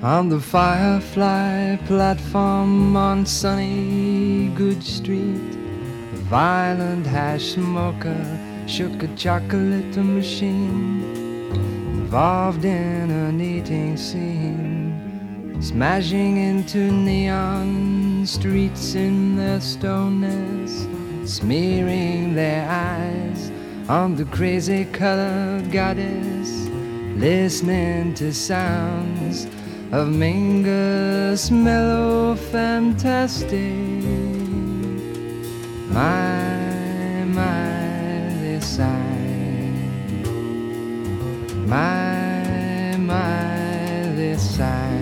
On the Firefly platform on sunny Good Street, a violent hash smoker shook a chocolate machine involved in an eating scene, smashing into neon streets in their stoneness, smearing their eyes on the crazy colored goddess, listening to sounds of Mingus mellow fantastic. My, they sigh. My, they sigh.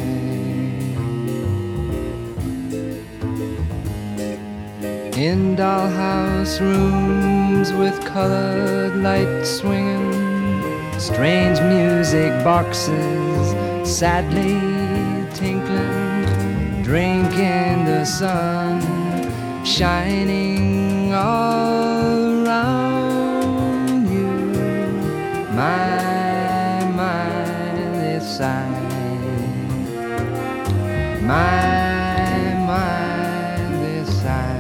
In dollhouse rooms with colored light swinging, strange music boxes sadly tinkling, drinking the sun shining all around you. My, they sigh. My, they sigh.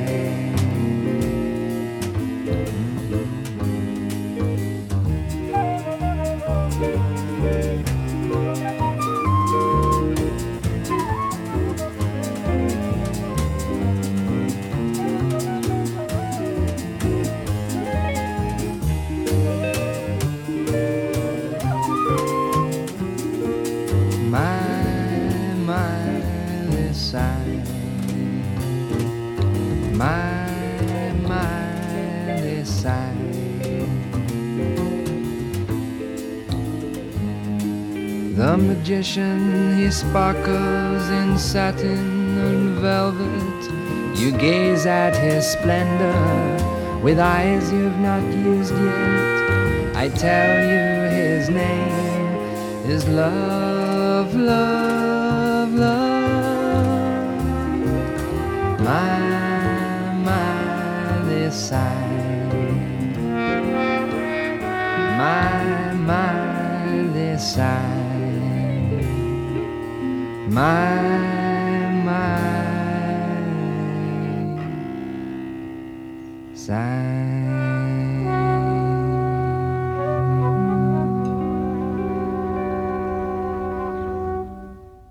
The magician, he sparkles in satin and velvet. You gaze at his splendor with eyes you've not used yet. I tell you his name is love, love, love. My, they sigh. My, they sigh. My